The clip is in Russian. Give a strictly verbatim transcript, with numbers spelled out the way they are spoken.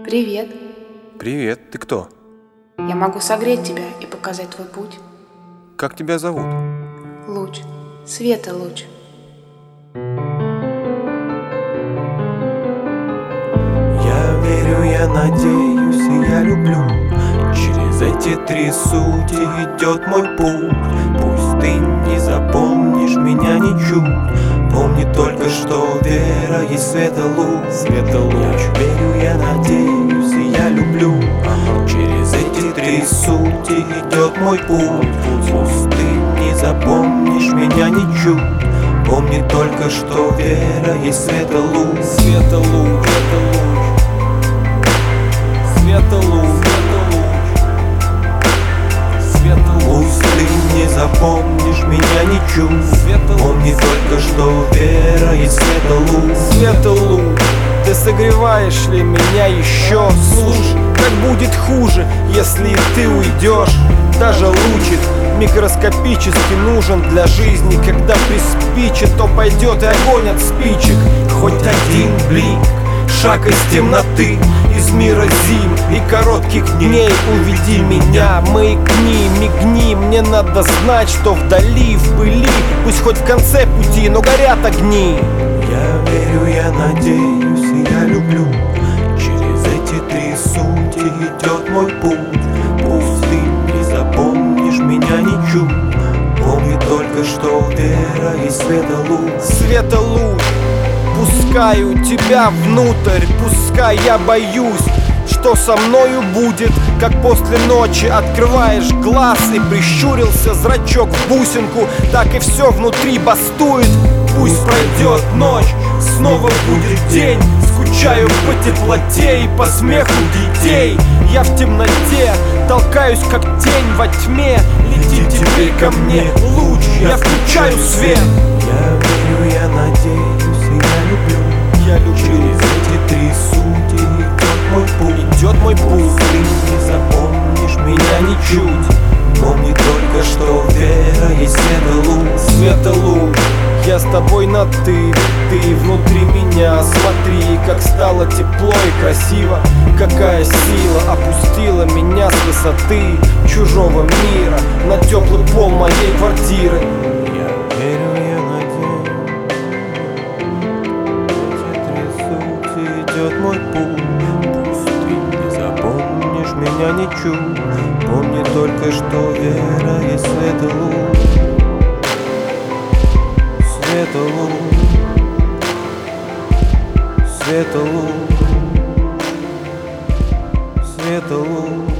Привет. Привет, ты кто? Я могу согреть тебя и показать твой путь. Как тебя зовут? Луч. Света луч. Я верю, я надеюсь и я люблю. Через эти три сути идет мой путь. Пусть ты не запомнишь меня ничуть, помни только, что вера есть светолуч. Светолуч. Я верю, я надеюсь и я люблю. Через эти три сути идет мой путь. Пусть ты не запомнишь меня ничуть, помни только, что вера есть светолуч. Светолуч, светолуч, светолуч, светолуч. Пусть ты не запомнишь меня ничуть, помни только, что вера есть светолуч. Светолуч, ты согреваешь ли меня еще? Слушай, как будет хуже, если ты уйдешь. Даже лучик микроскопически нужен для жизни. Когда приспичит, то пойдет и огонь от спичек. Хоть один блик, шаг из темноты, из мира зим и коротких дней. Уведи меня, маякни, мигни. Мне надо знать, что вдали, в пыли, пусть хоть в конце пути, но горят огни. Я верю, я надеюсь и я люблю. Через эти три сути идет мой путь. Пусть ты не запомнишь меня ничуть, помни только, что вера есть светолуч. Светолуч, пускаю тебя внутрь, пускай я боюсь, что со мною будет, как после ночи открываешь глаз и прищурился зрачок в бусинку, так и все внутри бастует. Пусть пройдет ночь, снова будет день. Скучаю по теплоте и по смеху детей. Я в темноте толкаюсь, как тень во тьме. Лети теперь ко мне, луч, я включаю свет. Я верю, я надеюсь и я люблю. Я люблю. Через эти три сути идет мой путь. Идет мой путь. Ты не запомнишь меня ничуть, помни только, что вера есть светолуч. Светолуч, я с тобой на ты, ты внутри меня. Смотри, как стало тепло и красиво. Какая сила опустила меня с высоты чужого мира на теплый пол моей квартиры. Я верю, я надеюсь, эти три сути идет мой путь. Пусть ты не запомнишь меня ничуть, помни только, что вера есть светолуч. Светолуч, светолуч, светолуч.